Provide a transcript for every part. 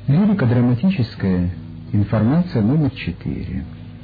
Лирико-драматическая информация номер 4.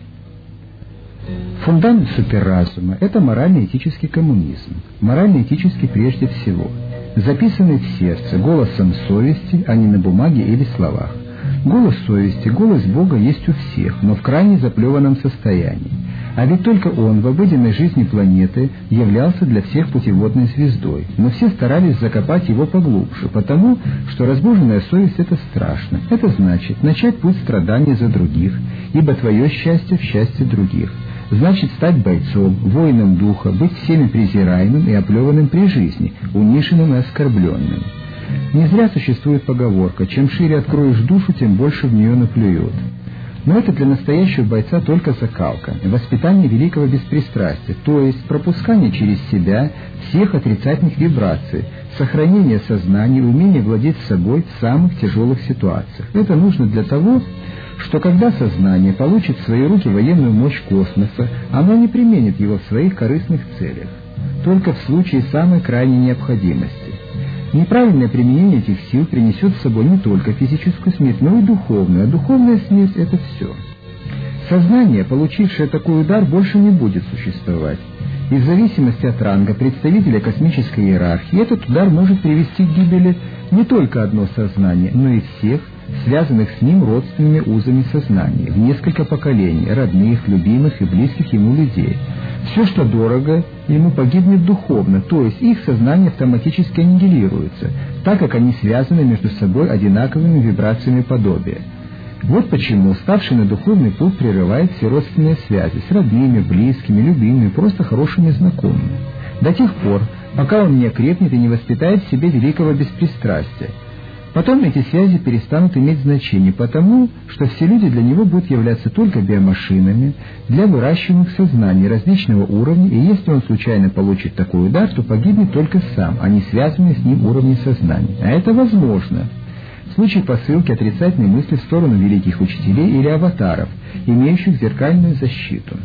Фундамент суперразума – это морально-этический коммунизм. Морально-этический прежде всего, записанный в сердце, голосом совести, а не на бумаге или словах. Голос совести, голос Бога есть у всех, но в крайне заплеванном состоянии. А ведь только он в обыденной жизни планеты являлся для всех путеводной звездой, но все старались закопать его поглубже, потому что разбуженная совесть — это страшно. Это значит начать путь страданий за других, ибо твое счастье в счастье других. Значит стать бойцом, воином духа, быть всеми презираемым и оплеванным при жизни, униженным и оскорбленным. Не зря существует поговорка: чем шире откроешь душу, тем больше в нее наплюют. Но это для настоящего бойца только закалка, воспитание великого беспристрастия, то есть пропускание через себя всех отрицательных вибраций, сохранение сознания и умение владеть собой в самых тяжелых ситуациях. Это нужно для того, что когда сознание получит в свои руки военную мощь космоса, оно не применит его в своих корыстных целях, только в случае самой крайней необходимости. Неправильное применение этих сил принесет с собой не только физическую смерть, но и духовную, а духовная смерть — это все. Сознание, получившее такой удар, больше не будет существовать. И в зависимости от ранга представителя космической иерархии этот удар может привести к гибели не только одно сознание, но и всех, связанных с ним родственными узами сознания, в несколько поколений, родных, любимых и близких ему людей. Все, что дорого, ему погибнет духовно, то есть их сознание автоматически аннигилируется, так как они связаны между собой одинаковыми вибрациями подобия. Вот почему ставший на духовный путь прерывает все родственные связи с родными, близкими, любимыми, просто хорошими знакомыми, до тех пор, пока он не окрепнет и не воспитает в себе великого беспристрастия. Потом эти связи перестанут иметь значение, потому что все люди для него будут являться только биомашинами для выращиваемых сознаний различного уровня, и если он случайно получит такой удар, то погибнет только сам, а не связанный с ним уровни сознания. А это возможно в случае посылки отрицательной мысли в сторону великих учителей или аватаров, имеющих зеркальную защиту.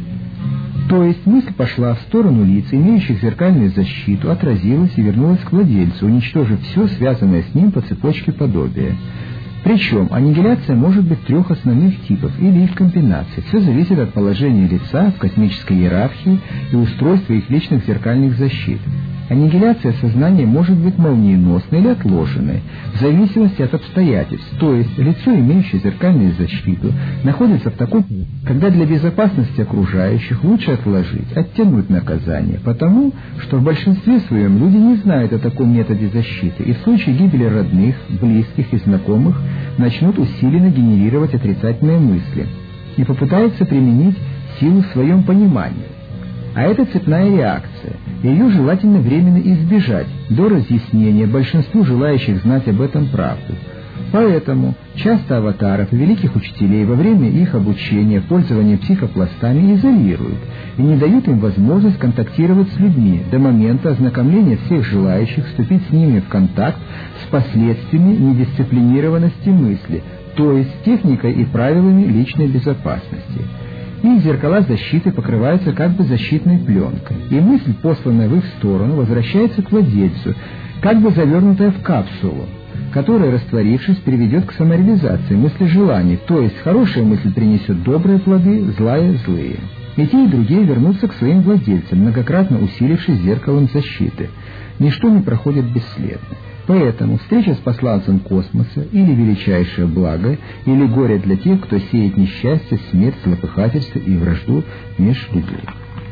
То есть мысль пошла в сторону лиц, имеющих зеркальную защиту, отразилась и вернулась к владельцу, уничтожив все, связанное с ним по цепочке подобия. Причем аннигиляция может быть трех основных типов или их комбинаций. Все зависит от положения лица в космической иерархии и устройства их личных зеркальных защит. Аннигиляция сознания может быть молниеносной или отложенной, в зависимости от обстоятельств, то есть лицо, имеющее зеркальную защиту, находится в таком, когда для безопасности окружающих лучше отложить, оттянуть наказание, потому что в большинстве своем люди не знают о таком методе защиты, и в случае гибели родных, близких и знакомых начнут усиленно генерировать отрицательные мысли и попытаются применить силу в своем понимании. А это цепная реакция. Ее желательно временно избежать до разъяснения большинству желающих знать об этом правду. Поэтому часто аватаров и великих учителей во время их обучения пользования психопластами изолируют и не дают им возможность контактировать с людьми до момента ознакомления всех желающих вступить с ними в контакт с последствиями недисциплинированности мысли, то есть техникой и правилами личной безопасности. Их зеркала защиты покрываются как бы защитной пленкой, и мысль, посланная в их сторону, возвращается к владельцу, как бы завернутая в капсулу, которая, растворившись, приведет к самореализации мысли желаний, то есть хорошая мысль принесет добрые плоды, злая — злые. И те, и другие вернутся к своим владельцам, многократно усилившись зеркалом защиты. Ничто не проходит бесследно. Поэтому встреча с посланцем космоса или величайшее благо, или горе для тех, кто сеет несчастье, смерть, злопыхательство и вражду между людьми.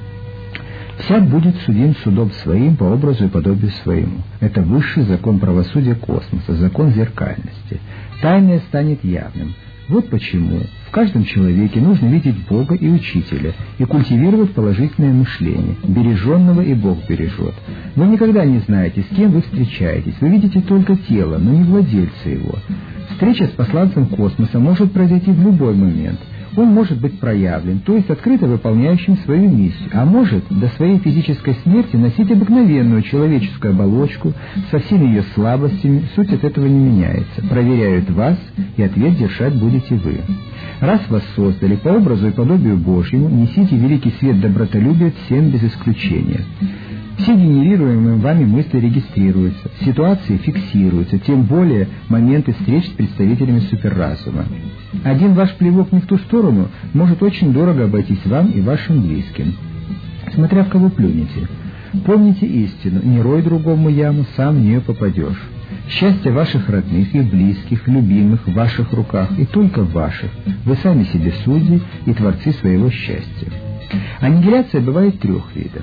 Всяк будет судим судом своим по образу и подобию своему. Это высший закон правосудия космоса, закон зеркальности. Тайное станет явным. Вот почему в каждом человеке нужно видеть Бога и Учителя и культивировать положительное мышление. Береженного и Бог бережет. Вы никогда не знаете, с кем вы встречаетесь. Вы видите только тело, но не владельца его. Встреча с посланцем космоса может произойти в любой момент. Он может быть проявлен, то есть открыто выполняющим свою миссию, а может до своей физической смерти носить обыкновенную человеческую оболочку со всеми ее слабостями, суть от этого не меняется. Проверяют вас, и ответ держать будете вы. Раз вас создали по образу и подобию Божьему, несите великий свет добротолюбия всем без исключения. Все генерируемые вами мысли регистрируются, ситуации фиксируются, тем более моменты встреч с представителями суперразума. Один ваш плевок не в ту сторону может очень дорого обойтись вам и вашим близким. Смотря в кого плюнете. Помните истину, не рой другому яму, сам в нее попадешь. Счастье ваших родных и близких, любимых в ваших руках и только в ваших. Вы сами себе судьи и творцы своего счастья. Аннигиляция бывает трех видов.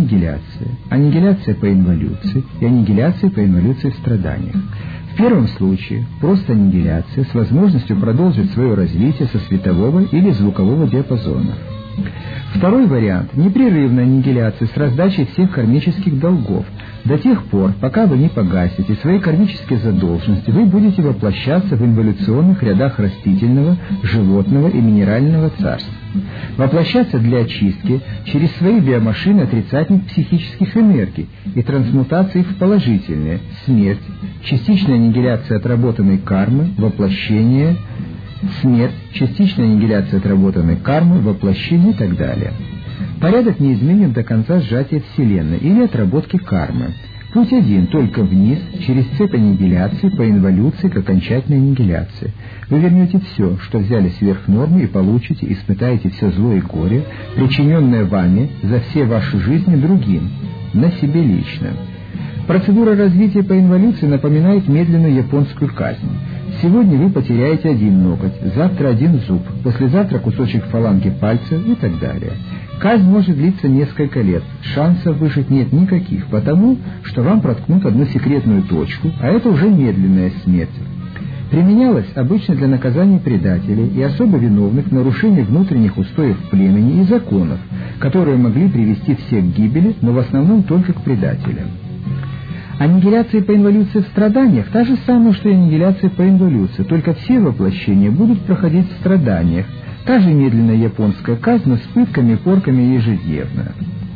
Аннигиляция по инволюции и аннигиляция по инволюции в страданиях. В первом случае просто аннигиляция с возможностью продолжить свое развитие со светового или звукового диапазонов. Второй вариант – непрерывная аннигиляция с раздачей всех кармических долгов. До тех пор, пока вы не погасите свои кармические задолженности, вы будете воплощаться в инволюционных рядах растительного, животного и минерального царств. Воплощаться для очистки через свои биомашины отрицательных психических энергий и трансмутации их в положительные – смерть, частичная аннигиляция отработанной кармы, воплощение, смерть, частичная аннигиляция отработанной кармы, воплощение и так далее. Порядок не изменен до конца сжатия Вселенной или отработки кармы. Путь один, только вниз, через цепь аннигиляции по инволюции к окончательной аннигиляции. Вы вернете все, что взяли сверх нормы, и получите, испытаете все зло и горе, причиненное вами за все ваши жизни другим, на себе лично. Процедура развития по инволюции напоминает медленную японскую казнь. Сегодня вы потеряете один ноготь, завтра один зуб, послезавтра кусочек фаланги пальца и так далее. Казнь может длиться несколько лет, шансов выжить нет никаких, потому что вам проткнут одну секретную точку, а это уже медленная смерть. Применялась обычно для наказания предателей и особо виновных в нарушении внутренних устоев племени и законов, которые могли привести всех к гибели, но в основном только к предателям. Аннигиляция по инволюции в страданиях та же самая, что и аннигиляция по инволюции, только все воплощения будут проходить в страданиях. Та же медленная японская казнь, но с пытками и порками ежедневно.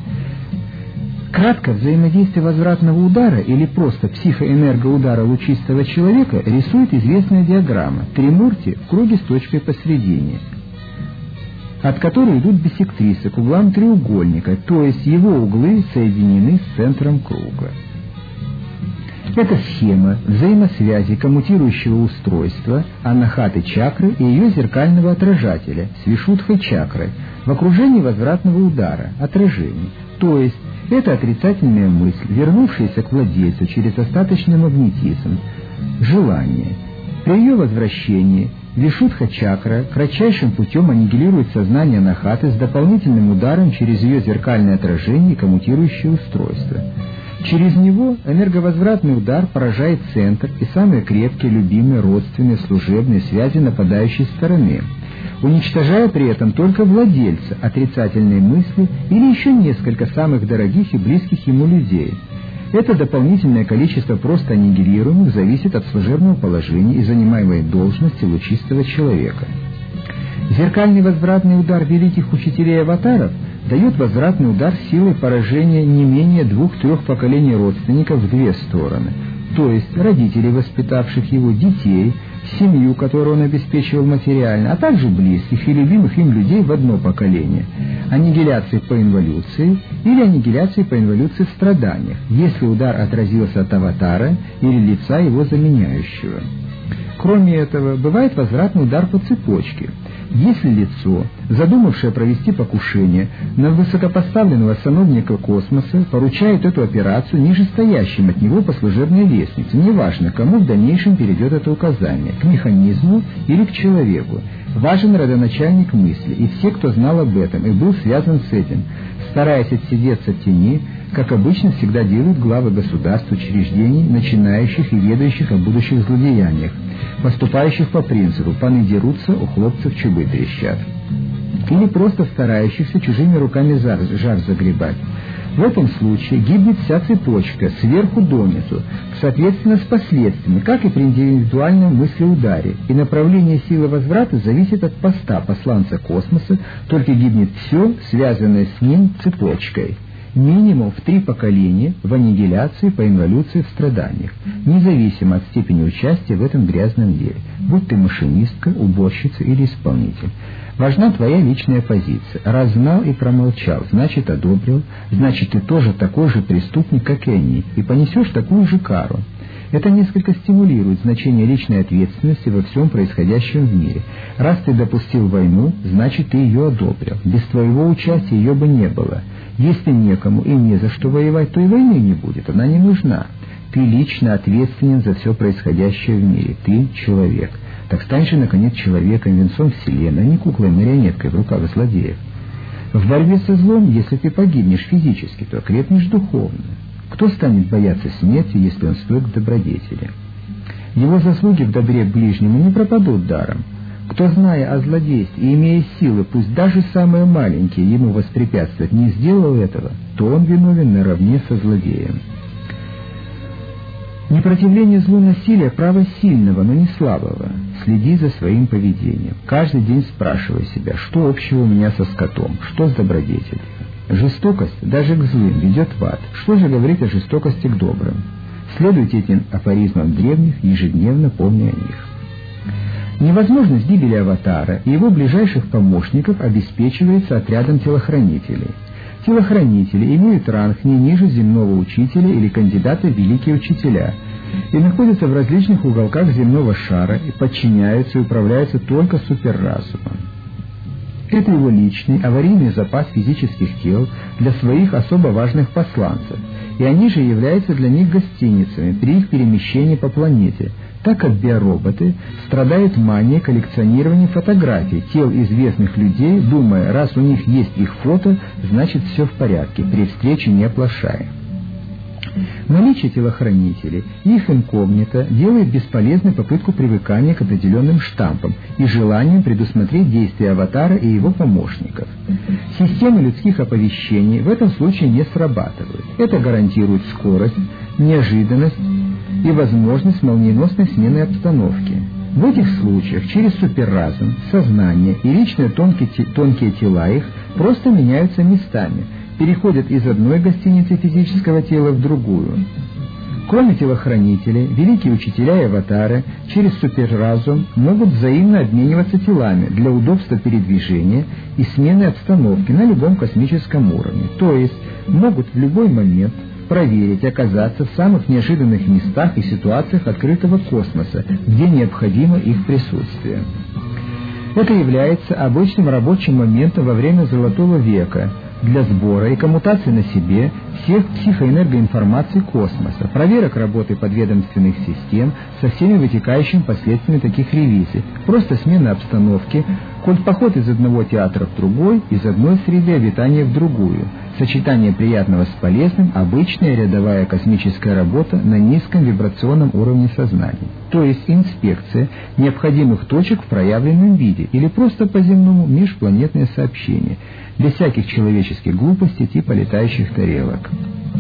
Кратко, взаимодействие возвратного удара или просто психоэнергоудара лучистого человека рисует известная диаграмма Тримурти в круге с точкой посередине, от которой идут биссектрисы к углам треугольника, то есть его углы соединены с центром круга. Это схема взаимосвязи коммутирующего устройства анахаты чакры и ее зеркального отражателя свишутхой чакры в окружении возвратного удара, отражений. То есть это отрицательная мысль, вернувшаяся к владельцу через остаточный магнетизм, желание. При ее возвращении вишутха чакра кратчайшим путем аннигилирует сознание анахаты с дополнительным ударом через ее зеркальное отражение и коммутирующее устройство. Через него энерговозвратный удар поражает центр и самые крепкие, любимые, родственные, служебные связи нападающей стороны, уничтожая при этом только владельца, отрицательные мысли или еще несколько самых дорогих и близких ему людей. Это дополнительное количество просто аннигилируемых зависит от служебного положения и занимаемой должности лучистого человека. Зеркальный возвратный удар великих учителей-аватаров дает возвратный удар силой поражения не менее 2-3 поколений родственников в две стороны, то есть родителей, воспитавших его, детей, семью, которую он обеспечивал материально, а также близких и любимых им людей в одно поколение. Аннигиляции по инволюции или аннигиляции по инволюции в страданиях, если удар отразился от аватара или лица его заменяющего. Кроме этого, бывает возвратный удар по цепочке. Если лицо, задумавшее провести покушение на высокопоставленного сановника космоса, поручает эту операцию нижестоящим от него по служебной лестнице, неважно, кому в дальнейшем перейдет это указание, к механизму или к человеку. Важен родоначальник мысли, и все, кто знал об этом и был связан с этим, стараясь отсидеться в тени, как обычно всегда делают главы государств, учреждений, начинающих и ведающих о будущих злодеяниях, поступающих по принципу «паны дерутся, у хлопцев чубы трещат», или просто старающихся чужими руками жар загребать. В этом случае гибнет вся цепочка, сверху донизу, соответственно с последствиями, как и при индивидуальном мыслеударе, и направление силы возврата зависит от поста посланца космоса, только гибнет все, связанное с ним цепочкой. минимум в 3 поколения в аннигиляции по инволюции в страданиях, независимо от степени участия в этом грязном деле, будь ты машинистка, уборщица или исполнитель. Важна твоя личная позиция. Раз знал и промолчал, значит одобрил, значит ты тоже такой же преступник, как и они, и понесешь такую же кару. Это несколько стимулирует значение личной ответственности во всем происходящем в мире. Раз ты допустил войну, значит ты ее одобрил. Без твоего участия ее бы не было. Если некому и не за что воевать, то и войны не будет, она не нужна. Ты лично ответственен за все происходящее в мире. Ты человек. Так стань же, наконец, человеком, венцом вселенной, а не куклой-марионеткой в руках злодеев. В борьбе со злом, если ты погибнешь физически, то окрепнешь духовно. Кто станет бояться смерти, если он стоит к добродетели? Его заслуги в добре к ближнему не пропадут даром. Кто, зная о злодействе и имея силы, пусть даже самые маленькие, ему воспрепятствовать, не сделал этого, то он виновен наравне со злодеем. Непротивление злу насилия – право сильного, но не слабого. Следи за своим поведением. Каждый день спрашивай себя, что общего у меня со скотом, что с добродетелью. Жестокость даже к злым ведет в ад. Что же говорить о жестокости к добрым? Следуйте этим афоризмам древних, ежедневно помня о них. Невозможность гибели аватара и его ближайших помощников обеспечивается отрядом телохранителей. Телохранители имеют ранг не ниже земного учителя или кандидата в великие учителя и находятся в различных уголках земного шара и подчиняются и управляются только суперразумом. Это его личный аварийный запас физических тел для своих особо важных посланцев, и они же являются для них гостиницами при их перемещении по планете, так как биороботы страдают манией коллекционирования фотографий тел известных людей, думая, раз у них есть их фото, значит все в порядке, при встрече не оплошая. Наличие телохранителей и их инкогнито делает бесполезной попытку привыкания к определенным штампам и желанием предусмотреть действия аватара и его помощников. Системы людских оповещений в этом случае не срабатывают. Это гарантирует скорость, неожиданность и возможность молниеносной смены обстановки. В этих случаях через суперразум, сознание и личные тонкие тела их просто меняются местами, переходят из одной гостиницы физического тела в другую. Кроме телохранителей, великие учителя и аватары через суперразум могут взаимно обмениваться телами для удобства передвижения и смены обстановки на любом космическом уровне, то есть могут в любой момент проверить, оказаться в самых неожиданных местах и ситуациях открытого космоса, где необходимо их присутствие. Это является обычным рабочим моментом во время Золотого века для сбора и коммутации на себе всех психоэнергоинформаций космоса, проверок работы подведомственных систем со всеми вытекающими последствиями таких ревизий, просто смена обстановки, поход из одного театра в другой, из одной среды обитания в другую, сочетание приятного с полезным, обычная рядовая космическая работа на низком вибрационном уровне сознания, то есть инспекция необходимых точек в проявленном виде или просто по земному межпланетное сообщение, без всяких человеческих глупостей типа летающих тарелок.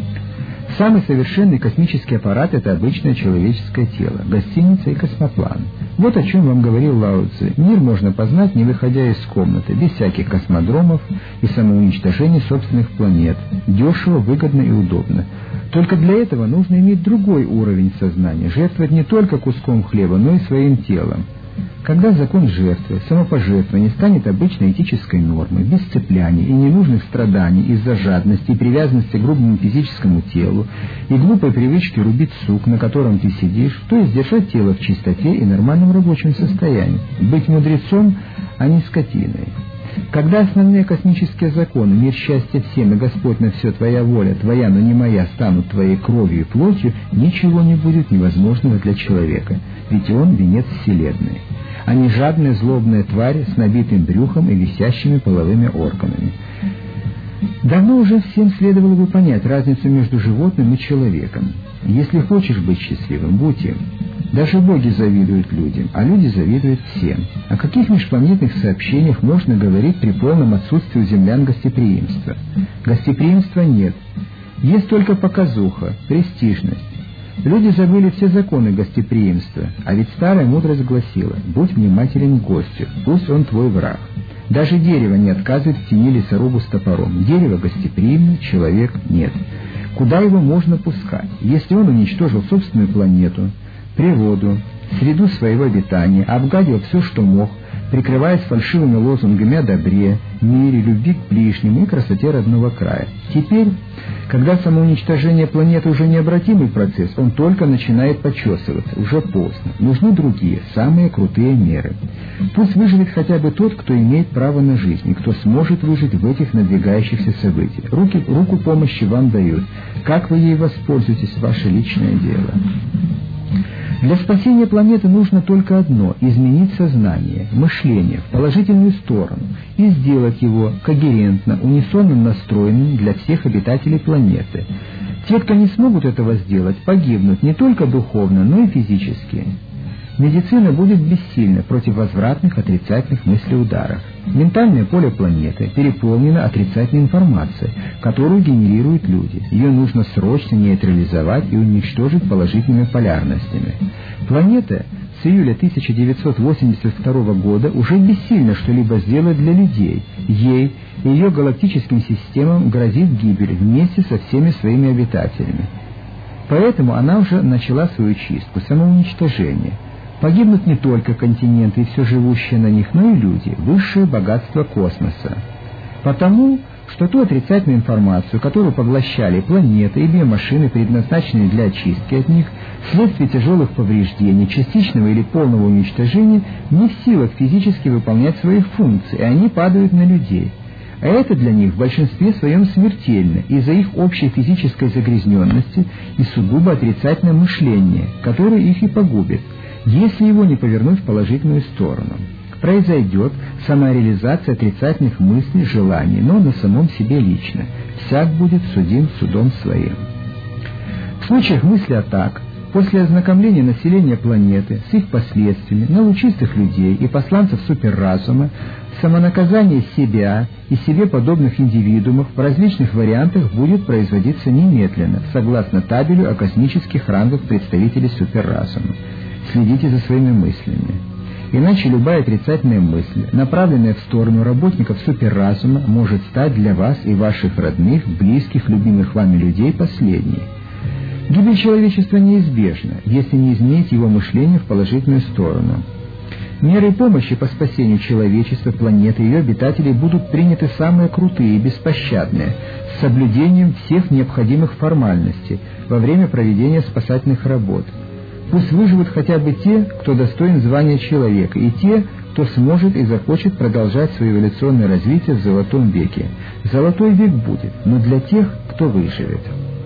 Самый совершенный космический аппарат – это обычное человеческое тело, гостиница и космоплан. Вот о чем вам говорил Лао Цзы. Мир можно познать, не выходя из комнаты, без всяких космодромов и самоуничтожения собственных планет. Дешево, выгодно и удобно. Только для этого нужно иметь другой уровень сознания, жертвовать не только куском хлеба, но и своим телом. Когда закон жертвы, самопожертвования станет обычной этической нормой, без цепляний и ненужных страданий из-за жадности и привязанности к грубому физическому телу и глупой привычки рубить сук, на котором ты сидишь, то есть держать тело в чистоте и нормальном рабочем состоянии, быть мудрецом, а не скотиной. Когда основные космические законы, мир, счастья всем и Господь на все твоя воля, твоя, но не моя, станут твоей кровью и плотью, ничего не будет невозможного для человека, ведь он венец вселенной, а не жадная злобная тварь с набитым брюхом и висящими половыми органами. Давно уже всем следовало бы понять разницу между животным и человеком. Если хочешь быть счастливым, будь им. Даже боги завидуют людям, а люди завидуют всем. О каких межпланетных сообщениях можно говорить при полном отсутствии у землян гостеприимства? Гостеприимства нет. Есть только показуха, престижность. Люди забыли все законы гостеприимства, а ведь старая мудрость гласила: будь внимателен к гостю, пусть он твой враг. Даже дерево не отказывает в тени лесорубу с топором. Дерево гостеприимно, человек нет. Куда его можно пускать, если он уничтожил собственную планету, природу, среду своего обитания, обгадил все, что мог, прикрываясь фальшивыми лозунгами о добре, мире, любви к ближнему и красоте родного края. Теперь, когда самоуничтожение планеты уже необратимый процесс, он только начинает почесываться, уже поздно. Нужны другие, самые крутые меры. Пусть выживет хотя бы тот, кто имеет право на жизнь, и кто сможет выжить в этих надвигающихся событиях. Руку помощи вам дают. Как вы ей воспользуетесь, ваше личное дело. Для спасения планеты нужно только одно – изменить сознание, мышление в положительную сторону и сделать его когерентно, унисонно настроенным для всех обитателей планеты. Те, кто не смогут этого сделать, погибнут не только духовно, но и физически. Медицина будет бессильна против возвратных отрицательных мыслеударов. Ментальное поле планеты переполнено отрицательной информацией, которую генерируют люди. Ее нужно срочно нейтрализовать и уничтожить положительными полярностями. Планета с июля 1982 года уже бессильна что-либо сделать для людей. Ей и ее галактическим системам грозит гибель вместе со всеми своими обитателями. Поэтому она уже начала свою чистку, самоуничтожение. Погибнут не только континенты и все живущее на них, но и люди, высшее богатство космоса. Потому что ту отрицательную информацию, которую поглощали планеты и биомашины, предназначенные для очистки от них, вследствие тяжелых повреждений, частичного или полного уничтожения, не в силах физически выполнять свои функции, и они падают на людей. А это для них в большинстве своем смертельно из-за их общей физической загрязненности и сугубо отрицательное мышление, которое их и погубит, если его не повернуть в положительную сторону. Произойдет самореализация отрицательных мыслей, желаний, но на самом себе лично. Всяк будет судим судом своим. В случаях мыслеатак, после ознакомления населения планеты с их последствиями на лучистых людей и посланцев суперразума, самонаказание себя и себе подобных индивидуумов в различных вариантах будет производиться немедленно, согласно табелю о космических рангах представителей суперразума. Следите за своими мыслями. Иначе любая отрицательная мысль, направленная в сторону работников суперразума, может стать для вас и ваших родных, близких, любимых вами людей последней. Гибель человечества неизбежна, если не изменить его мышление в положительную сторону. Меры помощи по спасению человечества, планеты и ее обитателей будут приняты самые крутые и беспощадные, с соблюдением всех необходимых формальностей во время проведения спасательных работ. Пусть выживут хотя бы те, кто достоин звания человека, и те, кто сможет и захочет продолжать свое эволюционное развитие в золотом веке. Золотой век будет, но для тех, кто выживет.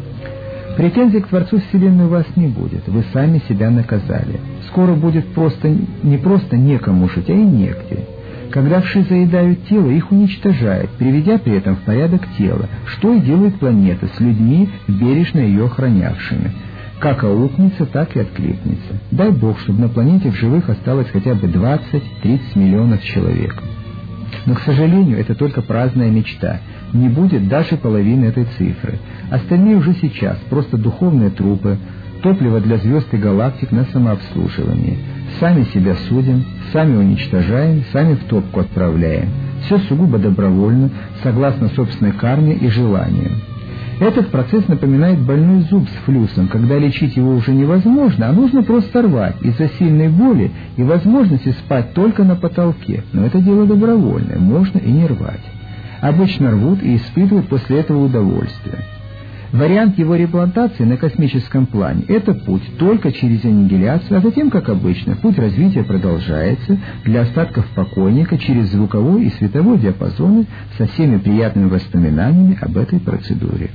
Претензий к Творцу Вселенной у вас не будет, вы сами себя наказали. Скоро будет не просто некому жить, а и негде. Когда вши заедают тело, их уничтожают, приведя при этом в порядок тело, что и делает планета с людьми, бережно ее охранявшими. Как аукнется, так и откликнется. Дай Бог, чтобы на планете в живых осталось хотя бы 20-30 миллионов человек. Но, к сожалению, это только праздная мечта. Не будет даже половины этой цифры. Остальные уже сейчас просто духовные трупы, топливо для звезд и галактик на самообслуживание. Сами себя судим, сами уничтожаем, сами в топку отправляем. Все сугубо добровольно, согласно собственной карме и желаниям. Этот процесс напоминает больной зуб с флюсом, когда лечить его уже невозможно, а нужно просто рвать из-за сильной боли и возможности спать только на потолке. Но это дело добровольное, можно и не рвать. Обычно рвут и испытывают после этого удовольствие. Вариант его реплантации на космическом плане – это путь только через аннигиляцию, а затем, как обычно, путь развития продолжается для остатков покойника через звуковой и световой диапазоны со всеми приятными воспоминаниями об этой процедуре.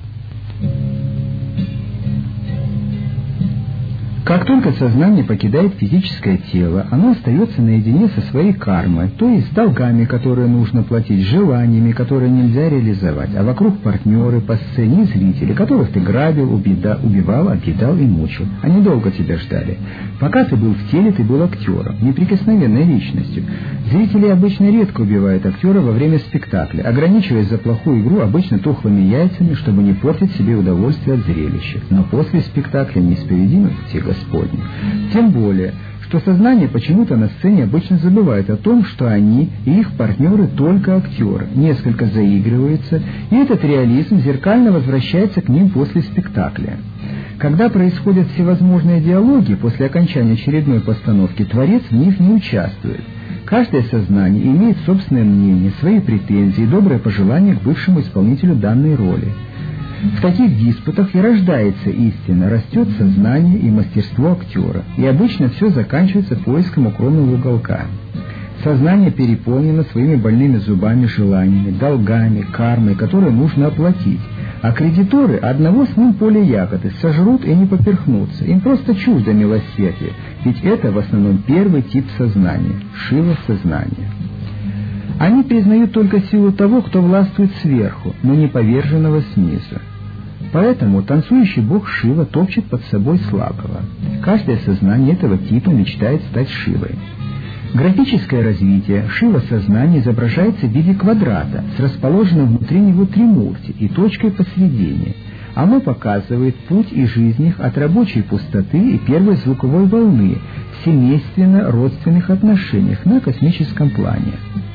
Как только сознание покидает физическое тело, оно остается наедине со своей кармой, то есть с долгами, которые нужно платить, желаниями, которые нельзя реализовать, а вокруг партнеры по сцене и зрители, которых ты грабил, убивал, объедал и мучил. Они долго тебя ждали. Пока ты был в теле, ты был актером, неприкосновенной личностью. Зрители обычно редко убивают актера во время спектакля, ограничиваясь за плохую игру обычно тухлыми яйцами, чтобы не портить себе удовольствие от зрелища. Но после спектакля неисповедимы пути Господни. Тем более, что сознание почему-то на сцене обычно забывает о том, что они и их партнеры только актеры, несколько заигрываются, и этот реализм зеркально возвращается к ним после спектакля. Когда происходят всевозможные диалоги после окончания очередной постановки, творец в них не участвует. Каждое сознание имеет собственное мнение, свои претензии, добрые пожелания к бывшему исполнителю данной роли. В таких диспутах и рождается истина, растет сознание и мастерство актера, и обычно все заканчивается поиском укромного уголка. Сознание переполнено своими больными зубами желаниями, долгами, кармой, которые нужно оплатить, а кредиторы одного с ним поля ягоды сожрут и не поперхнутся, им просто чуждо милосердие, ведь это в основном первый тип сознания – Шива-сознание. Они признают только силу того, кто властвует сверху, но не поверженного снизу. Поэтому танцующий бог Шива топчет под собой слабого. Каждое сознание этого типа мечтает стать Шивой. Графическое развитие Шива-сознания изображается в виде квадрата с расположенным внутри него тримурти и точкой посередине. Оно показывает путь и жизнь их от рабочей пустоты и первой звуковой волны в семейственно-родственных отношениях на космическом плане.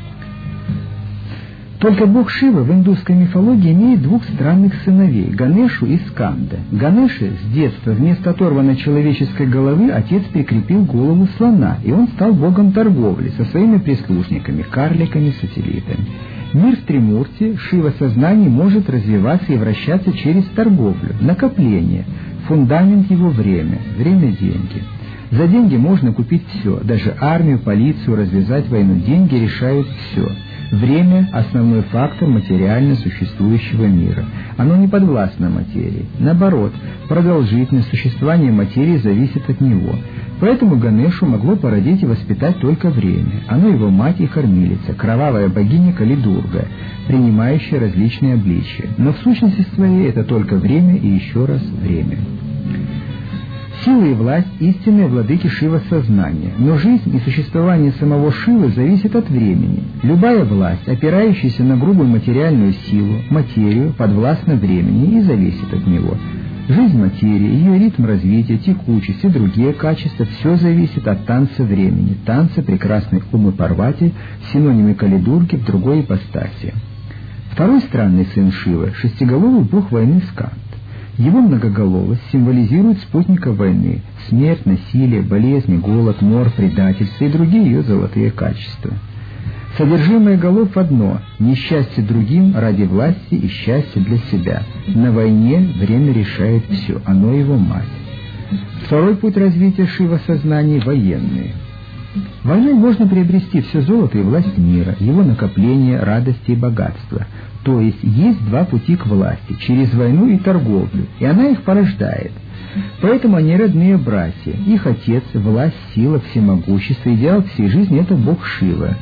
Только бог Шива в индусской мифологии имеет двух странных сыновей – Ганешу и Сканда. Ганеше с детства вместо оторванной человеческой головы отец прикрепил голову слона, и он стал богом торговли со своими прислужниками, карликами, сателлитами. Мир в Тримурти, Шива-сознание может развиваться и вращаться через торговлю, накопление, фундамент его – время, деньги. За деньги можно купить все, даже армию, полицию, развязать войну. Деньги решают все. Время – основной фактор материально существующего мира. Оно не подвластно материи. Наоборот, продолжительность существования материи зависит от него. Поэтому Ганешу могло породить и воспитать только время. Оно его мать и кормилица, кровавая богиня Кали-Дурга, принимающая различные обличия. Но в сущности своей это только время и еще раз время. Сила и власть – истинные владыки Шива-сознания, но жизнь и существование самого Шивы зависит от времени. Любая власть, опирающаяся на грубую материальную силу, материю, подвластна времени и зависит от него. Жизнь материи, ее ритм развития, текучесть и другие качества – все зависит от танца времени, танца прекрасной Умы Парвати, синонимы Кали-Дурги в другой ипостаси. Второй странный сын Шивы – шестиголовый бог войны Сканд. Его многоголовость символизирует спутника войны – смерть, насилие, болезни, голод, мор, предательство и другие ее золотые качества. Содержимое голов одно – несчастье другим ради власти и счастья для себя. На войне время решает все, оно его мать. Второй путь развития Шива-сознания – военный. Войной можно приобрести все золото и власть мира, его накопление, радости и богатство. То есть два пути к власти – через войну и торговлю, и она их порождает. Поэтому они родные братья. Их отец, власть, сила, всемогущество, идеал всей жизни – это бог Шива.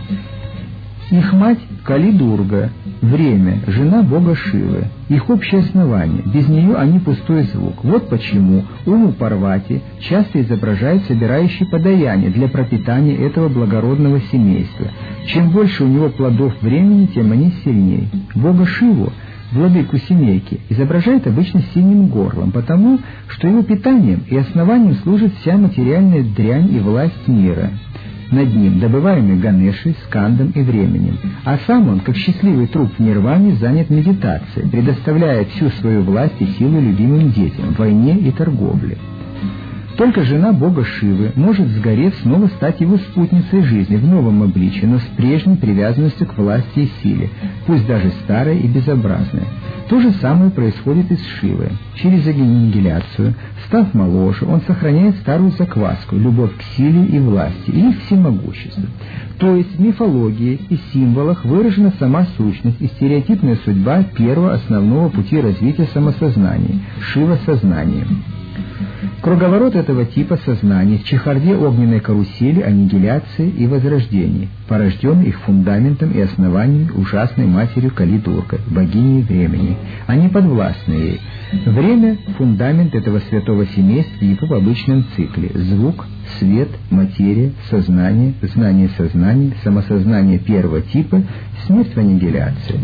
Их мать – Кали-Дурга, время, жена бога Шивы. Их общее основание, без нее они пустой звук. Вот почему Уму Парвати часто изображает собирающий подаяние для пропитания этого благородного семейства. Чем больше у него плодов времени, тем они сильнее. Бога Шиву, владыку семейки, изображает обычно синим горлом, потому что его питанием и основанием служит вся материальная дрянь и власть мира. Над ним добываемый Ганешей, Скандом и временем, а сам он, как счастливый труп в нирване, занят медитацией, предоставляя всю свою власть и силу любимым детям, войне и торговле. Только жена бога Шивы может, сгорев, снова стать его спутницей жизни в новом обличии, но с прежней привязанностью к власти и силе, пусть даже старой и безобразной. То же самое происходит и с Шивой. Через аннигиляцию, став моложе, он сохраняет старую закваску, любовь к силе и власти, и их всемогущество. То есть в мифологии и символах выражена сама сущность и стереотипная судьба первого основного пути развития самосознания – Шива-сознания. Круговорот этого типа сознания в чехарде огненной карусели, аннигиляции и возрождения, порожден их фундаментом и основанием ужасной матерью Кали-Дургой, богиней времени. Они подвластны ей. Время – фундамент этого святого семейства его в обычном цикле. Звук, свет, материя, сознание, знание сознания, самосознание первого типа, смерть в аннигиляции.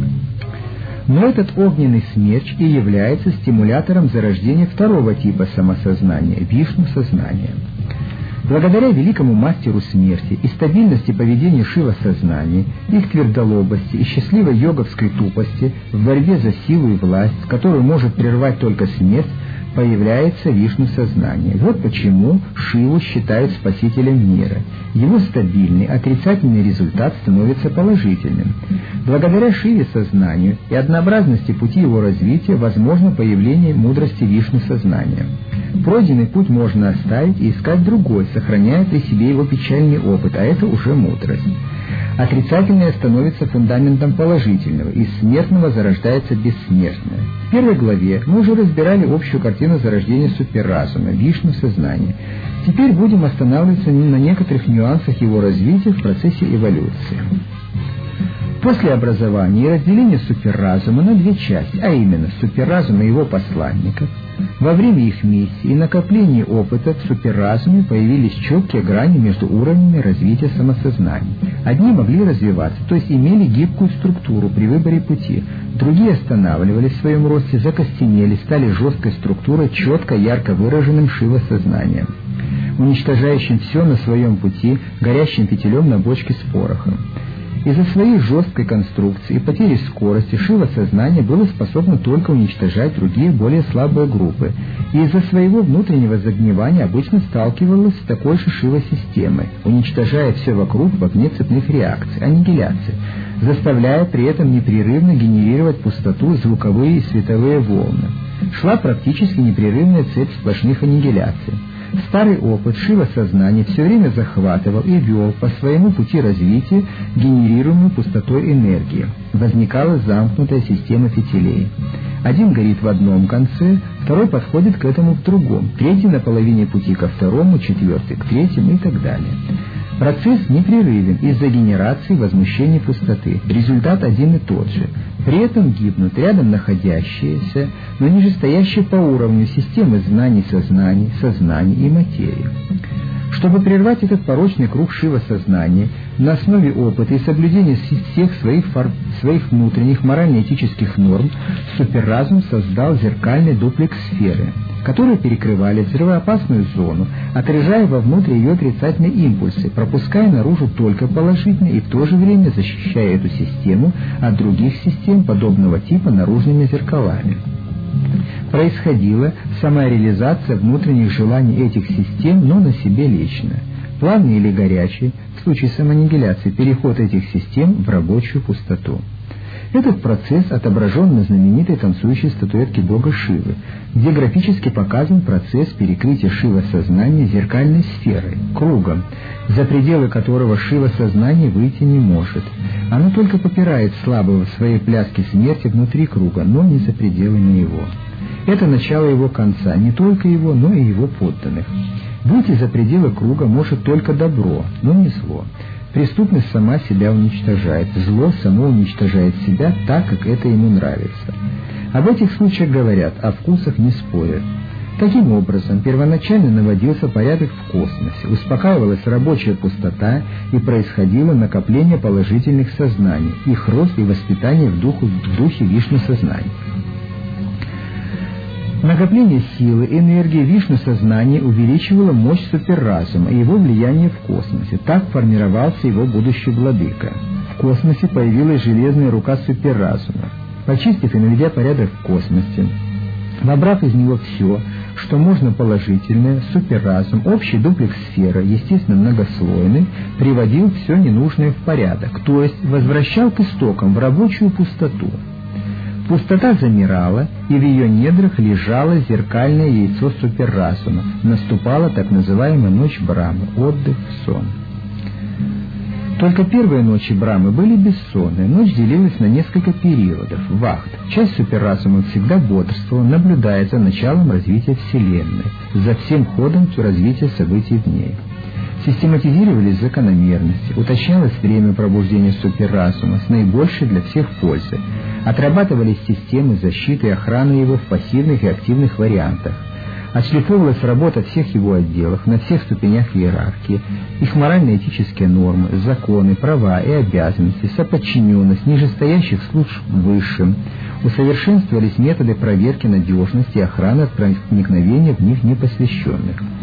Но этот огненный смерч и является стимулятором зарождения второго типа самосознания – Вишну-сознания. Благодаря великому мастеру смерти и стабильности поведения Шива-сознания, их твердолобости и счастливой йоговской тупости в борьбе за силу и власть, которую может прервать только смерть, появляется Вишну-сознание. Вот почему Шиву считают спасителем мира. Его стабильный, отрицательный результат становится положительным. Благодаря Шиве-сознанию и однообразности пути его развития возможно появление мудрости Вишну-сознания. Пройденный путь можно оставить и искать другой, сохраняя при себе его печальный опыт, а это уже мудрость. Отрицательное становится фундаментом положительного, из смертного зарождается бессмертное. В первой главе мы уже разбирали общую картину зарождения суперразума, Вишну-сознания. Теперь будем останавливаться на некоторых нюансах его развития в процессе эволюции. После образования и разделения суперразума на две части, а именно суперразума и его посланников, во время их миссии и накопления опыта в суперразуме появились четкие грани между уровнями развития самосознания. Одни могли развиваться, то есть имели гибкую структуру при выборе пути, другие останавливались в своем росте, закостенели, стали жесткой структурой, четко, ярко выраженным Шива-сознанием, уничтожающим все на своем пути, горящим фитилем на бочке с порохом. Из-за своей жесткой конструкции и потери скорости Шива-сознание было способно только уничтожать другие, более слабые группы, и из-за своего внутреннего загнивания обычно сталкивалось с такой же Шива-системой, уничтожая все вокруг в огне цепных реакций, аннигиляции, заставляя при этом непрерывно генерировать пустоту, звуковые и световые волны. Шла практически непрерывная цепь сплошных аннигиляций. Старый опыт Шива-сознания все время захватывал и вел по своему пути развития генерируемую пустотой энергии. Возникала замкнутая система фитилей. Один горит в одном конце, второй подходит к этому в другом, третий на половине пути ко второму, четвертый к третьему и так далее. Процесс непрерывен из-за генерации возмущения пустоты. Результат один и тот же. При этом гибнут рядом находящиеся, но ниже стоящие по уровню системы знаний сознаний, сознания и материи. Чтобы прервать этот порочный круг Шива-сознания, на основе опыта и соблюдения всех своих внутренних морально-этических норм, суперразум создал зеркальный дуплекс сферы, которые перекрывали взрывоопасную зону, отрежая вовнутрь ее отрицательные импульсы, пропуская наружу только положительные и в то же время защищая эту систему от других систем подобного типа наружными зеркалами. Происходила самореализация внутренних желаний этих систем, но на себе лично. Плавный или горячий, в случае самоаннигиляции, переход этих систем в рабочую пустоту. Этот процесс отображен на знаменитой танцующей статуэтке бога Шивы, где графически показан процесс перекрытия Шива-сознания зеркальной сферой, кругом, за пределы которого Шива-сознание выйти не может. Оно только попирает слабого в своей пляске смерти внутри круга, но не за пределами его. Это начало его конца, не только его, но и его подданных. Выйти за пределы круга может только добро, но не зло. Преступность сама себя уничтожает, зло само уничтожает себя так, как это ему нравится. Об этих случаях говорят, о вкусах не спорят. Таким образом, первоначально наводился порядок в космосе, успокаивалась рабочая пустота и происходило накопление положительных сознаний, их рост и воспитание в духе Вишну-сознания. Накопление силы, энергии Вишну-сознания увеличивало мощь суперразума и его влияние в космосе. Так формировался его будущий владыка. В космосе появилась железная рука суперразума. Почистив и наведя порядок в космосе, набрав из него все, что можно положительное, суперразум, общий дуплекс сферы, естественно многослойный, приводил все ненужное в порядок, то есть возвращал к истокам, в рабочую пустоту. Пустота замирала, и в ее недрах лежало зеркальное яйцо суперразума. Наступала так называемая ночь Брамы, отдых, сон. Только первые ночи Брамы были бессонные, ночь делилась на несколько периодов, вахт. Часть суперразума всегда бодрствовала, наблюдая за началом развития Вселенной, за всем ходом развития событий в ней. Систематизировались закономерности, уточнялось время пробуждения суперразума с наибольшей для всех пользой, отрабатывались системы защиты и охраны его в пассивных и активных вариантах, отшлифовывалась работа всех его отделов на всех ступенях иерархии, их морально-этические нормы, законы, права и обязанности, соподчиненность нижестоящих служб высшим, усовершенствовались методы проверки надежности и охраны от проникновения в них непосвященных.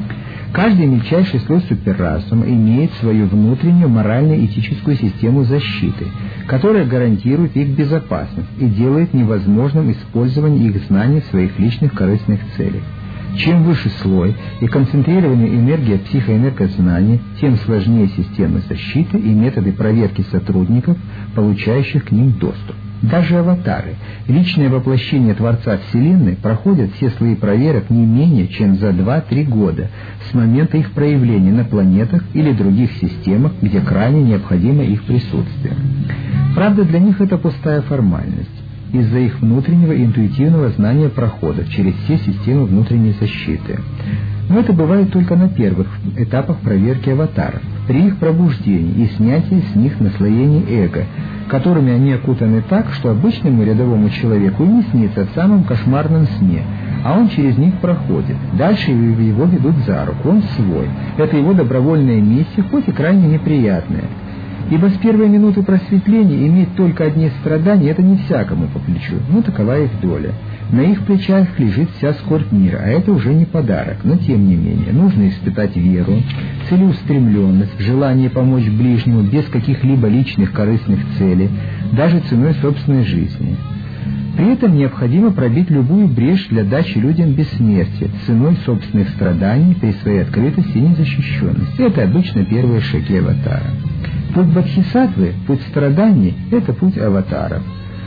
Каждый мельчайший слой суперразума имеет свою внутреннюю морально-этическую систему защиты, которая гарантирует их безопасность и делает невозможным использование их знаний в своих личных корыстных целях. Чем выше слой и концентрированная энергия психоэнергознания, тем сложнее системы защиты и методы проверки сотрудников, получающих к ним доступ. Даже аватары, личное воплощение Творца Вселенной, проходят все слои проверок не менее чем за 2-3 года с момента их проявления на планетах или других системах, где крайне необходимо их присутствие. Правда, для них это пустая формальность из-за их внутреннего интуитивного знания прохода через все системы внутренней защиты. Но это бывает только на первых этапах проверки аватаров, при их пробуждении и снятии с них наслоений эго, которыми они окутаны так, что обычному рядовому человеку и не снится в самом кошмарном сне, а он через них проходит. Дальше его ведут за руку, он свой. Это его добровольная миссия, хоть и крайне неприятная. Ибо с первой минуты просветления иметь только одни страдания — это не всякому по плечу, но такова их доля. На их плечах лежит вся скорбь мира, а это уже не подарок, но тем не менее нужно испытать веру, целеустремленность, желание помочь ближнему без каких-либо личных корыстных целей, даже ценой собственной жизни. При этом необходимо пробить любую брешь для дачи людям бессмертия, ценой собственных страданий при своей открытости и незащищенности. Это обычно первые шаги аватара. Путь Бодхисаттвы, путь страданий — это путь аватаров.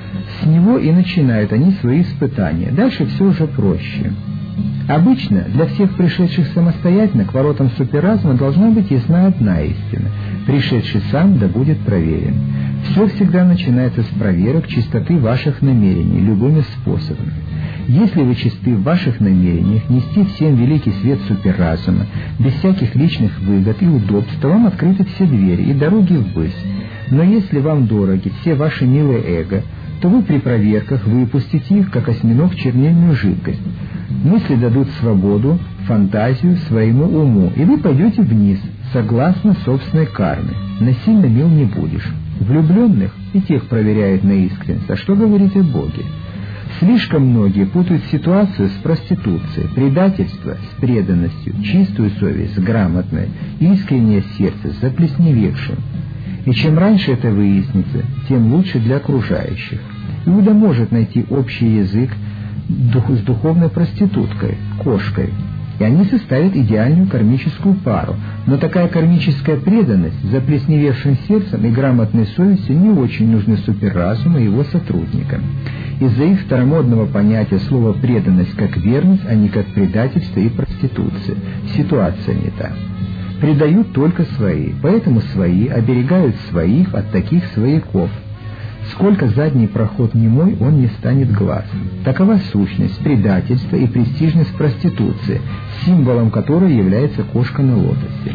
С него и начинают они свои испытания. Дальше все уже проще. Обычно для всех пришедших самостоятельно к воротам суперразума должна быть ясна одна истина: пришедший сам да будет проверен. Все всегда начинается с проверок чистоты ваших намерений любыми способами. Если вы чисты в ваших намерениях нести всем великий свет суперразума, без всяких личных выгод и удобств, то вам открыты все двери и дороги ввысь. Но если вам дороги все ваши милые эго, то вы при проверках выпустите их, как осьминог, чернильную жидкость. Мысли дадут свободу, фантазию своему уму, и вы пойдете вниз, согласно собственной карме. Насильно мил не будешь. Влюбленных и тех проверяют на искренность, а что говорить о Боге? Слишком многие путают ситуацию с проституцией, предательство с преданностью, чистую совесть с грамотной, искреннее сердце с заплесневевшим. И чем раньше это выяснится, тем лучше для окружающих. Иуда может найти общий язык с духовной проституткой, кошкой, и они составят идеальную кармическую пару. Но такая кармическая преданность с заплесневевшим сердцем и грамотной совестью не очень нужны суперразуму и его сотрудникам. Из-за их старомодного понятия слова «преданность» как верность, а не как предательство и проституция. Ситуация не та. Предают только свои, поэтому свои оберегают своих от таких свояков. Сколько задний проход немой, он не станет гласным. Такова сущность предательства и престижность проституции, символом которой является кошка на лотосе.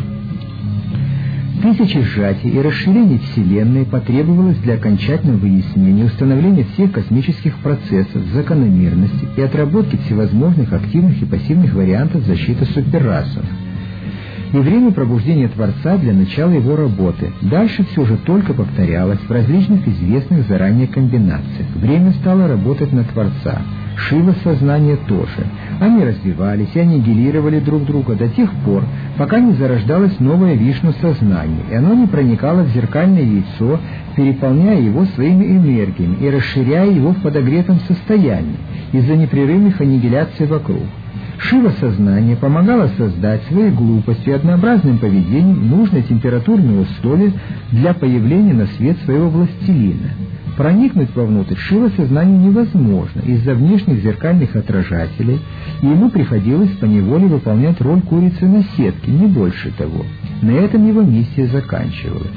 Тысячи сжатий и расширений Вселенной потребовалось для окончательного выяснения и установления всех космических процессов, закономерностей и отработки всевозможных активных и пассивных вариантов защиты суперразума. И время пробуждения Творца для начала его работы. Дальше все же только повторялось в различных известных заранее комбинациях. Время стало работать на Творца. Шива сознание тоже. Они развивались и аннигилировали друг друга до тех пор, пока не зарождалось новое Вишну сознание, и оно не проникало в зеркальное яйцо, переполняя его своими энергиями и расширяя его в подогретом состоянии из-за непрерывных аннигиляций вокруг. Шива-сознание помогало создать своей глупостью и однообразным поведением нужные температурные условия для появления на свет своего властелина. Проникнуть вовнутрь Шива-сознанию невозможно из-за внешних зеркальных отражателей, и ему приходилось поневоле выполнять роль курицы на сетке, не больше того. На этом его миссия заканчивалась.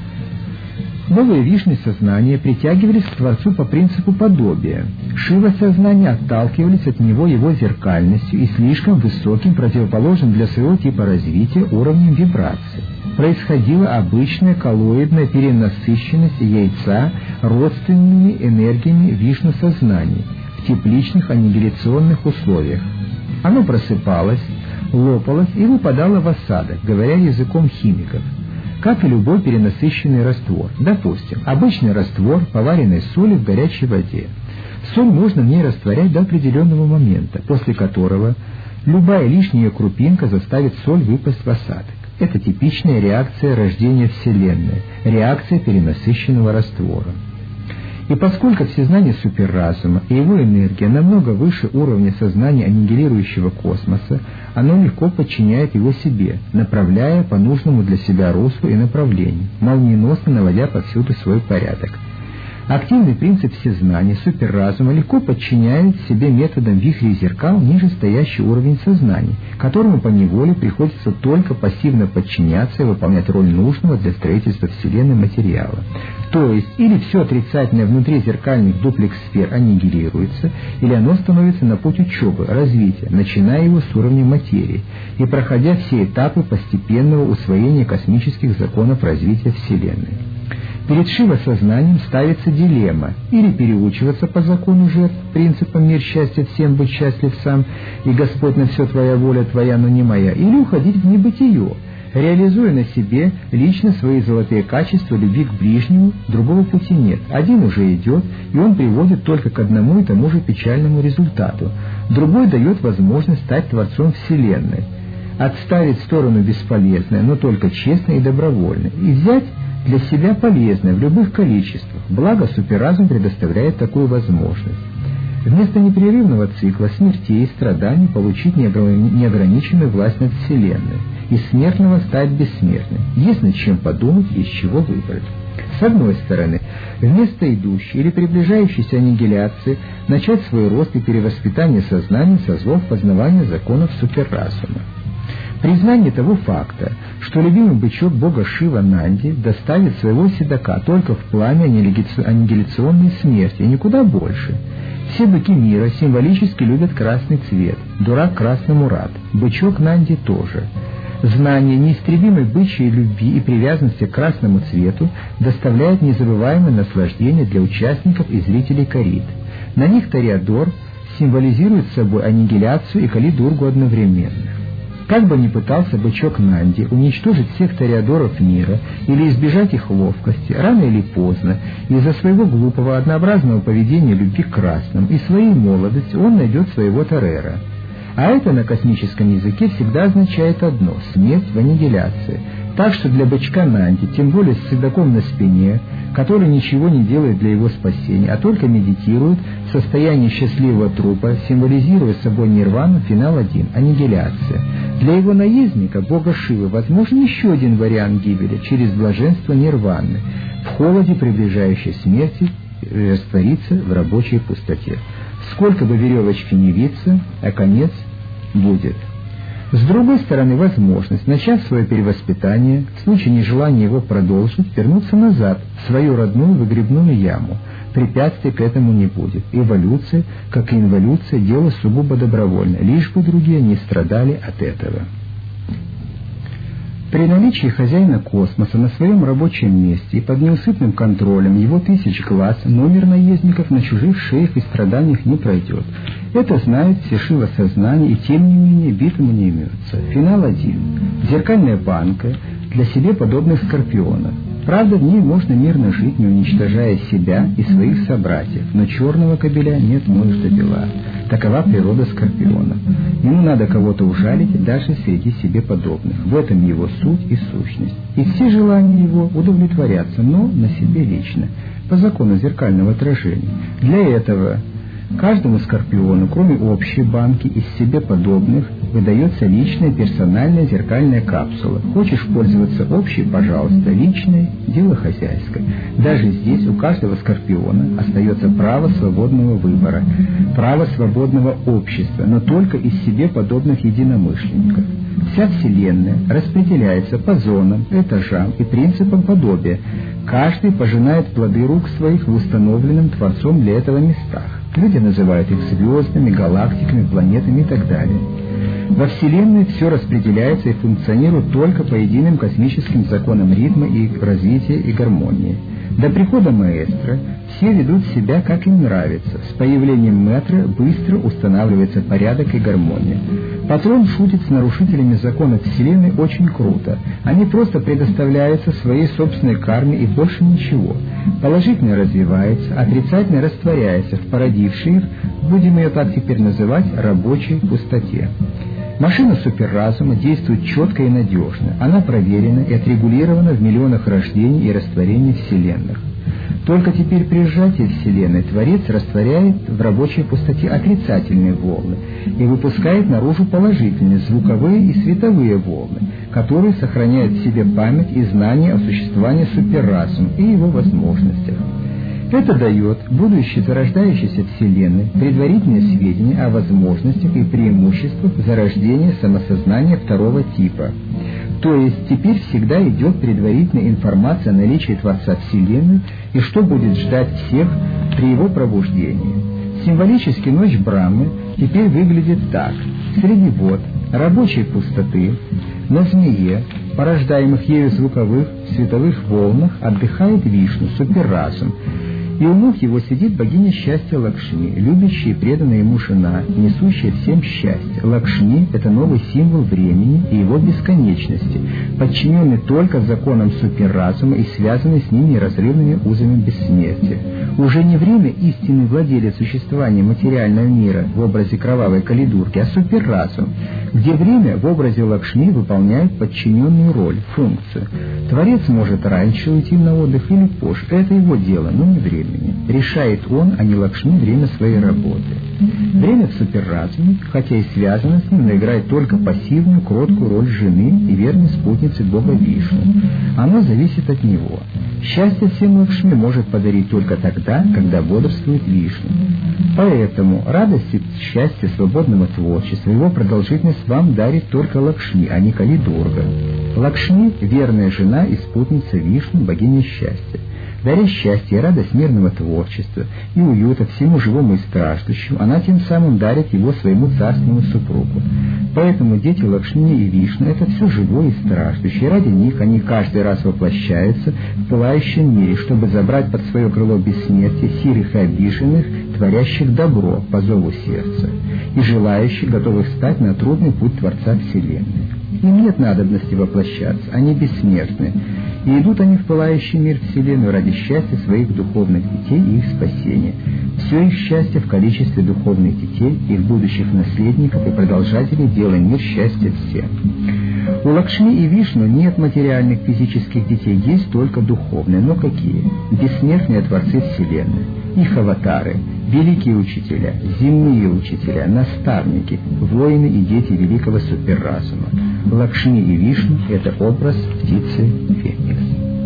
Новые Вишны сознания притягивались к Творцу по принципу подобия. Шива-сознания отталкивались от него его зеркальностью и слишком высоким, противоположным для своего типа развития уровнем вибрации. Происходила обычная коллоидная перенасыщенность яйца родственными энергиями Вишну-сознаний в тепличных аннигиляционных условиях. Оно просыпалось, лопалось и выпадало в осадок, говоря языком химиков, как и любой перенасыщенный раствор. Допустим, обычный раствор поваренной соли в горячей воде. Соль можно в ней растворять до определенного момента, после которого Любая лишняя крупинка заставит соль выпасть в осадок. Это типичная реакция рождения Вселенной, реакция перенасыщенного раствора. И поскольку всезнание суперразума и его энергия намного выше уровня сознания аннигилирующего космоса, оно легко подчиняет его себе, направляя по нужному для себя руслу и направлению, молниеносно наводя повсюду свой порядок. Активный принцип всезнания суперразума легко подчиняет себе методом вихрей зеркал ниже стоящий уровень сознания, которому поневоле приходится только пассивно подчиняться и выполнять роль нужного для строительства Вселенной материала. То есть, или все отрицательное внутри зеркальных дуплекс-сфер аннигилируется, или оно становится на путь учебы, развития, начиная его с уровня материи и проходя все этапы постепенного усвоения космических законов развития Вселенной. Перед Шива-сознанием ставится дилемма: или переучиваться по закону жертв, принципам «мир, счастье, всем быть счастлив сам» и «Господь, на все твоя воля твоя, но не моя», или уходить в небытие, реализуя на себе лично свои золотые качества любви к ближнему. Другого пути нет. Один уже идет, и он приводит только к одному и тому же печальному результату. Другой дает возможность стать Творцом Вселенной, отставить в сторону бесполезное, но только честное и добровольное, и взять для себя полезное в любых количествах. Благо суперразум предоставляет такую возможность. Вместо непрерывного цикла смертей и страданий получить неограниченную власть над Вселенной, из смертного стать бессмертным. Есть над чем подумать и из чего выбрать. С одной стороны, вместо идущей или приближающейся аннигиляции начать свой рост и перевоспитание сознания со зов познавания законов суперразума. Признание того факта, что любимый бычок бога Шива Нанди доставит своего седока только в пламя аннигиляционной смерти и никуда больше. Все быки мира символически любят красный цвет, дурак красному рад, бычок Нанди тоже. Знание неистребимой бычьей любви и привязанности к красному цвету доставляет незабываемое наслаждение для участников и зрителей корид. На них Тореадор символизирует собой аннигиляцию и Кали-Дургу одновременно. Как бы ни пытался бычок Нанди уничтожить всех тореадоров мира или избежать их ловкости, рано или поздно, из-за своего глупого однообразного поведения любви к красным и своей молодости он найдет своего Торера. А это на космическом языке всегда означает одно — смерть в аннигиляции. Так что для бычка Нанди, тем более с седаком на спине, который ничего не делает для его спасения, а только медитирует в состоянии счастливого трупа, символизируя собой нирвану, финал один — аннигиляция. Для его наездника, бога Шивы, возможен еще один вариант гибели через блаженство нирваны, в холоде приближающей смерти раствориться в рабочей пустоте. Сколько бы веревочки не виться, а конец будет. С другой стороны, возможность, начав свое перевоспитание, в случае нежелания его продолжить, вернуться назад, в свою родную выгребную яму. Препятствий к этому не будет. Эволюция, как и инволюция, дело сугубо добровольное, лишь бы другие не страдали от этого. При наличии хозяина космоса на своем рабочем месте и под неусыпным контролем его 1000 глаз номер наездников на чужих шеях и страданиях не пройдет. Это знают все Шива-сознания, и тем не менее битвы не имеются. Финал один. Зеркальная банка для себе подобных скорпионов. Правда, в ней можно мирно жить, не уничтожая себя и своих собратьев, но черного кобеля нет нужды бела. Такова природа скорпиона. Ему надо кого-то ужалить даже среди себе подобных. В этом его суть и сущность. И все желания его удовлетворятся, но на себе лично, по закону зеркального отражения. Для этого каждому скорпиону, кроме общей банки из себе подобных, выдается личная персональная зеркальная капсула. Хочешь пользоваться общей, пожалуйста, личной — дело хозяйское. Даже здесь у каждого скорпиона остается право свободного выбора, право свободного общества, но только из себе подобных единомышленников. Вся Вселенная распределяется по зонам, этажам и принципам подобия. Каждый пожинает плоды рук своих в установленном Творцом для этого местах. Люди называют их звездами, галактиками, планетами и так далее. Во Вселенной все распределяется и функционирует только по единым космическим законам ритма и развития и гармонии. До прихода маэстро все ведут себя, как им нравится. С появлением мэтра быстро устанавливается порядок и гармония. Патрон шутит с нарушителями законов Вселенной очень круто. Они просто предоставляются своей собственной карме и больше ничего. Положительное развивается, отрицательное растворяется в породившей их, будем ее так теперь называть, рабочей пустоте. Машина суперразума действует четко и надежно. Она проверена и отрегулирована в миллионах рождений и растворений вселенных. Только теперь при сжатии Вселенной Творец растворяет в рабочей пустоте отрицательные волны и выпускает наружу положительные звуковые и световые волны, которые сохраняют в себе память и знание о существовании суперразума и его возможностях. Это дает будущей зарождающейся Вселенной предварительные сведения о возможностях и преимуществах зарождения самосознания второго типа. То есть теперь всегда идет предварительная информация о наличии Творца Вселенной и что будет ждать всех при его пробуждении. Символически ночь Брахмы теперь выглядит так. Среди вод, рабочей пустоты, на змее, порождаемых ею звуковых, световых волнах, отдыхает Вишну, суперразум. И у ног его сидит богиня счастья Лакшми, любящая и преданная ему жена, несущая всем счастье. Лакшми — это новый символ времени и его бесконечности, подчиненный только законам суперразума и связанный с ним неразрывными узами бессмертия. Уже не время истинный владелец существования материального мира в образе кровавой калидурки, а суперразум, где время в образе Лакшми выполняет подчиненную роль, функцию. Творец может раньше уйти на отдых или позже. Это его дело, но не время. Решает он, а не Лакшми, время своей работы. Время в суперразуме, хотя и связано с ним, но играет только пассивную, кроткую роль жены и верной спутницы Бога Вишну. Оно зависит от него. Счастье всем Лакшми может подарить только тогда, когда бодрствует Вишну. Поэтому радость и счастье свободного творчества, его продолжительность вам дарит только Лакшми, а не Кали-Дурга. Лакшми — верная жена и спутница Вишну, богиня счастья. Даря счастье и радость мирного творчества и уюта всему живому и страждущему, она тем самым дарит его своему царственному супругу. Поэтому дети Лакшми и Вишну — это все живое и страждущее, и ради них они каждый раз воплощаются в пылающем мире, чтобы забрать под свое крыло бессмертие сирых и обиженных, творящих добро по зову сердца, и желающих, готовых стать на трудный путь Творца Вселенной. Им нет надобности воплощаться, они бессмертны, и идут они в пылающий мир Вселенную ради счастья своих духовных детей и их спасения. Все их счастье в количестве духовных детей, их будущих наследников и продолжателей делает мир счастья всем. У Лакшми и Вишну нет материальных физических детей, есть только духовные. Но какие? Бессмертные творцы Вселенной, их аватары, великие учителя, земные учителя, наставники, воины и дети великого суперразума. Лакшми и Вишну — это образ птицы Феникс.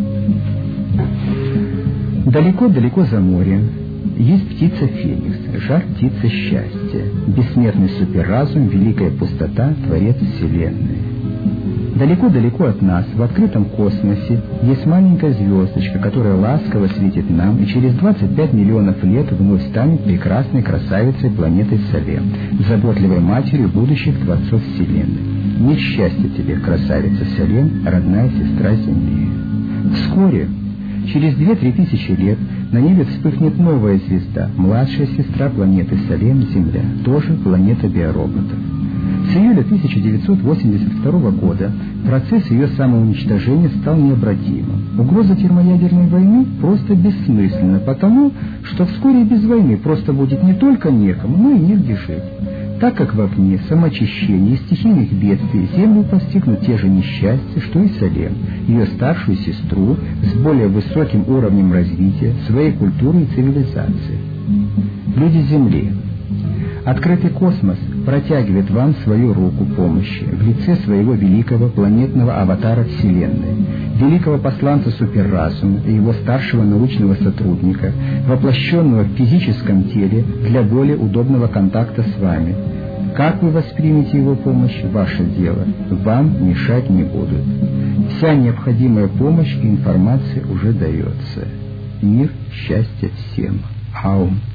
Далеко-далеко за морем есть птица Феникс, жар-птица счастья, бессмертный суперразум, великая пустота, творец Вселенной. Далеко-далеко от нас, в открытом космосе, есть маленькая звездочка, которая ласково светит нам и через 25 миллионов лет вновь станет прекрасной красавицей планеты Салем, заботливой матерью будущих творцов Вселенной. Мир счастья тебе, красавица Салем, родная сестра Земли. Вскоре, через 2-3 тысячи лет, на небе вспыхнет новая звезда, младшая сестра планеты Салем, Земля, тоже планета биороботов. С июля 1982 года процесс ее самоуничтожения стал необратимым. Угроза термоядерной войны просто бессмысленна, потому что вскоре без войны просто будет не только некому, но и негде жить. Так как в огне самоочищения и стихийных бедствий Землю постигнут те же несчастья, что и Салем, ее старшую сестру с более высоким уровнем развития, своей культуры и цивилизации. Люди Земли. Открытый космос протягивает вам свою руку помощи в лице своего великого планетного аватара Вселенной, великого посланца суперразума и его старшего научного сотрудника, воплощенного в физическом теле для более удобного контакта с вами. Как вы воспримете его помощь – ваше дело, вам мешать не будут. Вся необходимая помощь и информация уже дается. Мир, счастье всем. Аум.